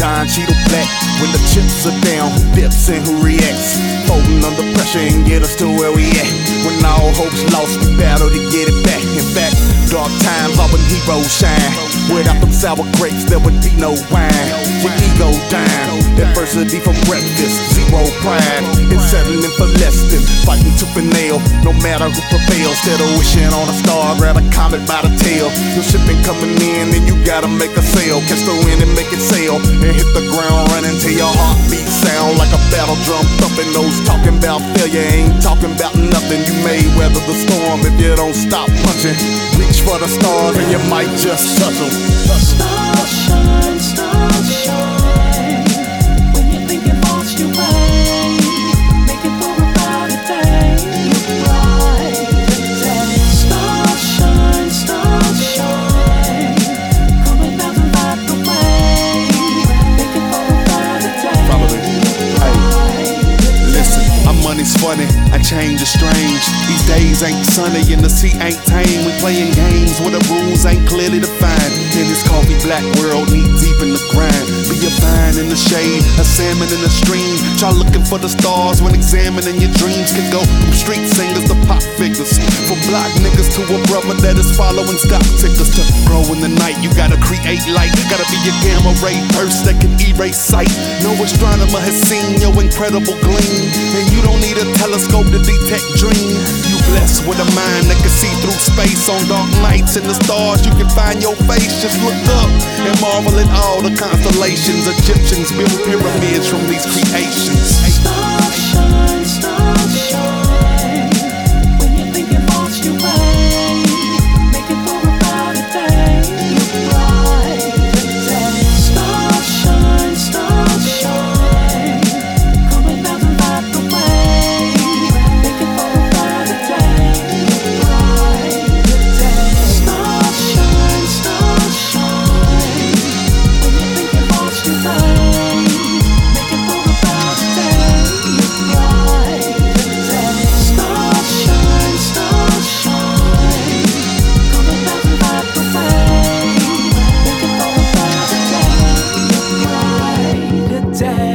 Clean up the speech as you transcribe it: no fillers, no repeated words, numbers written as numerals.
shine, Cheeto black. When the chips are down, who dips and who reacts? Folding under pressure and get us to where we at. When all hope's lost, we battle to get it back. In fact, dark times are when heroes shine. Without them sour grapes, there would be no wine. Your ego down, adversity for breakfast, zero pride. It's settling for less than fighting tooth and nail. No matter who prevails, instead of wishing on a star, grab a comet by the tail. Your shipping coming in and you gotta make a sail. Catch the wind and make it sail, and hit the ground running till your heartbeat sound like a battle drum thumping. Those talking about failure ain't talking about nothing. You may weather the storm if you don't stop punching. Reach for the stars and you might just touch them. Stars shine, stars shine. When you think you've lost your way, make it for a brighter day, brighter day. Stars shine, coming down to light the way, make it for a brighter day. Follow me. Hey, listen, my money's funny, I change is strange. These days ain't sunny and the sea ain't tame. We playing games where the rules ain't clearly defined. In this coffee black world, knee deep in the grind. Be a vine in the shade, a salmon in the stream. Try looking for the stars when examining your dreams. Can go from street singers to pop figures, from block niggas to a brother that is following stock tickers. To grow in the night, you gotta create light. Gotta be a gamma ray burst that can erase sight. No astronomer has seen your incredible gleam, and you don't need a telescope to detect dream. You blessed with a mind that can see through space. On dark nights in the stars you can find your face. Just look up and marvel at all the constellations. Egyptians built pyramids from these creations. Stars shine, stars shine. When you think you've lost your way, make it for a brighter day, brighter day. Stars shine, coming down to light the way, make it for a brighter day, brighter day. Stars shine. When you think you've lost your way, make it for a brighter day, brighter day. Stars shine, coming down to light the way, make it for a brighter day, brighter day.